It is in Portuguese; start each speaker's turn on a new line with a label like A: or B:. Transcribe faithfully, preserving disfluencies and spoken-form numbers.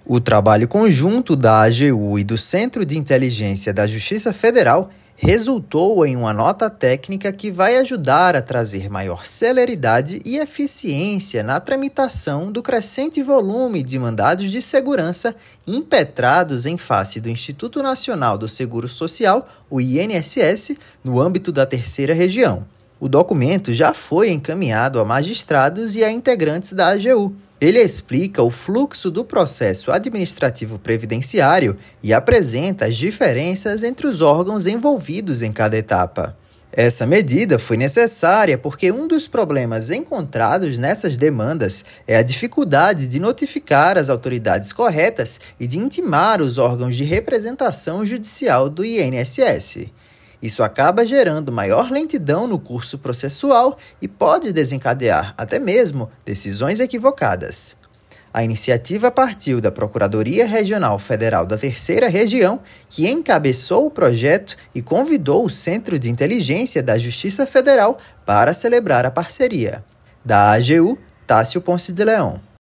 A: O trabalho conjunto da A G U e do Centro de Inteligência da Justiça Federal resultou em uma nota técnica que vai ajudar a trazer maior celeridade e eficiência na tramitação do crescente volume de mandados de segurança impetrados em face do Instituto Nacional do Seguro Social, o I N S S, no âmbito da Terceira Região. O documento já foi encaminhado a magistrados e a integrantes da A G U. Ele explica o fluxo do processo administrativo previdenciário e apresenta as diferenças entre os órgãos envolvidos em cada etapa. Essa medida foi necessária porque um dos problemas encontrados nessas demandas é a dificuldade de notificar as autoridades corretas e de intimar os órgãos de representação judicial do I N S S. Isso acaba gerando maior lentidão no curso processual e pode desencadear até mesmo decisões equivocadas. A iniciativa partiu da Procuradoria Regional Federal da Terceira Região, que encabeçou o projeto e convidou o Centro de Inteligência da Justiça Federal para celebrar a parceria. Da A G U, Tássio Ponce de Leão.